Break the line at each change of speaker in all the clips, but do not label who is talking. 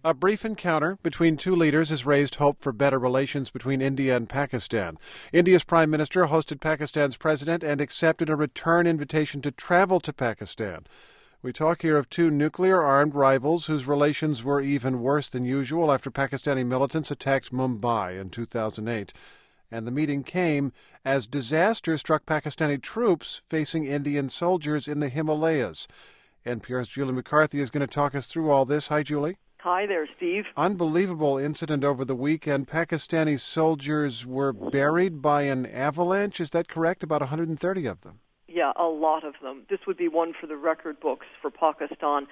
A brief encounter between two leaders has raised hope for better relations between India and Pakistan. India's Prime Minister hosted Pakistan's president and accepted a return invitation to travel to Pakistan. We talk here of two nuclear-armed rivals whose relations were even worse than usual after Pakistani militants attacked Mumbai in 2008. And the meeting came as disaster struck Pakistani troops facing Indian soldiers in the Himalayas. NPR's Julie McCarthy is going to talk us through all this. Hi, Julie.
Hi there, Steve.
Unbelievable incident over the weekend. Pakistani soldiers were buried by an avalanche. Is that correct? About 130 of them.
Yeah, a lot of them. This would be one for the record books for Pakistan.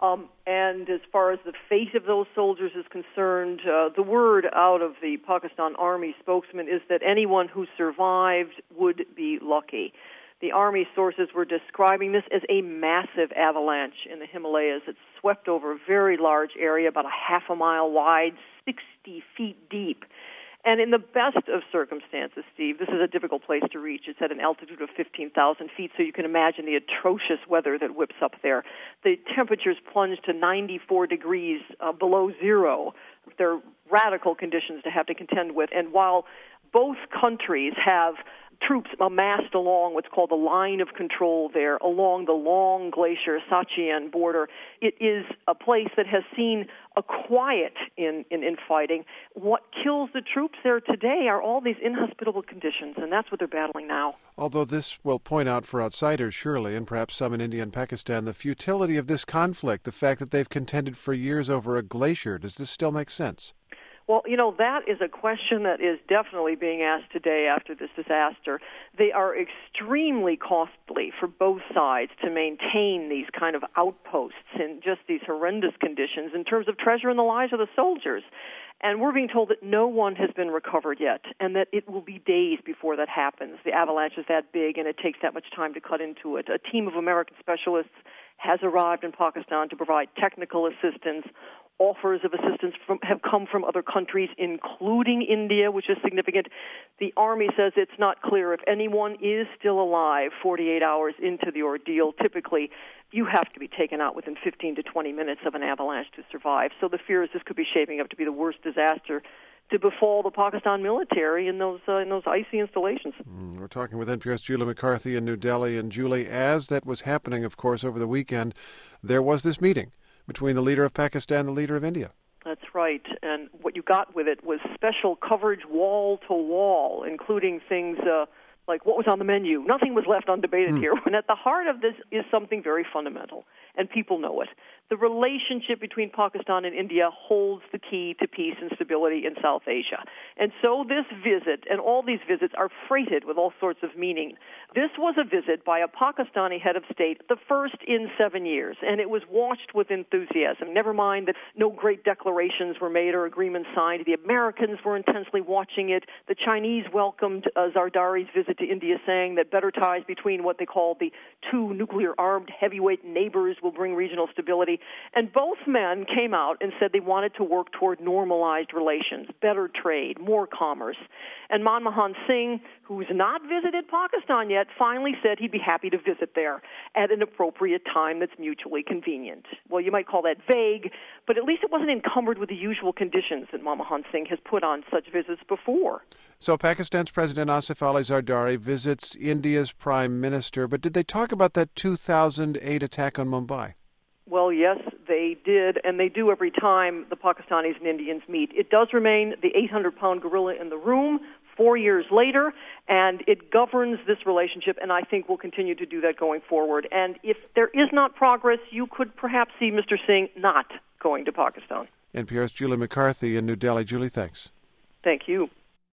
And as far as the fate of those soldiers is concerned, the word out of the Pakistan Army spokesman is that anyone who survived would be lucky. The Army sources were describing this as a massive avalanche in the Himalayas. It swept over a very large area, about a half a mile wide, 60 feet deep. And in the best of circumstances, Steve, this is a difficult place to reach. It's at an altitude of 15,000 feet, so you can imagine the atrocious weather that whips up there. The temperatures plunge to 94 degrees below zero. They're radical conditions to have to contend with. And while both countries have troops amassed along what's called the line of control there, along the long glacier Sachian border, it is a place that has seen a quiet in fighting. What kills the troops there today are all these inhospitable conditions, and that's what they're battling now.
Although this will point out for outsiders, surely, and perhaps some in India and Pakistan, the futility of this conflict, the fact that they've contended for years over a glacier. Does this still make sense?
Well, that is a question that is definitely being asked today after this disaster. They are extremely costly for both sides to maintain these kind of outposts in just these horrendous conditions in terms of treasure and the lives of the soldiers. And we're being told that no one has been recovered yet, and that it will be days before that happens. The avalanche is that big, and it takes that much time to cut into it. A team of American specialists has arrived in Pakistan to provide technical assistance. Offers of assistance have come from other countries, including India, which is significant. The Army says it's not clear if anyone is still alive 48 hours into the ordeal. Typically, you have to be taken out within 15 to 20 minutes of an avalanche to survive. So the fear is this could be shaping up to be the worst disaster to befall the Pakistan military in those icy installations.
We're talking with NPR's Julie McCarthy in New Delhi. And Julie, as that was happening, of course, over the weekend, there was this meeting between the leader of Pakistan and the leader of India.
That's right. And what you got with it was special coverage wall to wall, including things like what was on the menu. Nothing was left undebated here. And at the heart of this is something very fundamental, and people know it. The relationship between Pakistan and India holds the key to peace and stability in South Asia. And so this visit, and all these visits, are freighted with all sorts of meaning. This was a visit by a Pakistani head of state, the first in 7 years, and it was watched with enthusiasm. Never mind that no great declarations were made or agreements signed. The Americans were intensely watching it. The Chinese welcomed Zardari's visit to India, saying that better ties between what they call the two nuclear-armed heavyweight neighbors will bring regional stability. And both men came out and said they wanted to work toward normalized relations, better trade, more commerce. And Manmohan Singh, who's not visited Pakistan yet, finally said he'd be happy to visit there at an appropriate time that's mutually convenient. Well, you might call that vague, but at least it wasn't encumbered with the usual conditions that Manmohan Singh has put on such visits before.
So Pakistan's President Asif Ali Zardari visits India's Prime Minister, but did they talk about that 2008 attack on Mumbai?
Well, yes, they did, and they do every time the Pakistanis and Indians meet. It does remain the 800-pound gorilla in the room 4 years later, and it governs this relationship, and I think will continue to do that going forward. And if there is not progress, you could perhaps see Mr. Singh not going to Pakistan.
NPR's Julie McCarthy in New Delhi. Julie, thanks.
Thank you.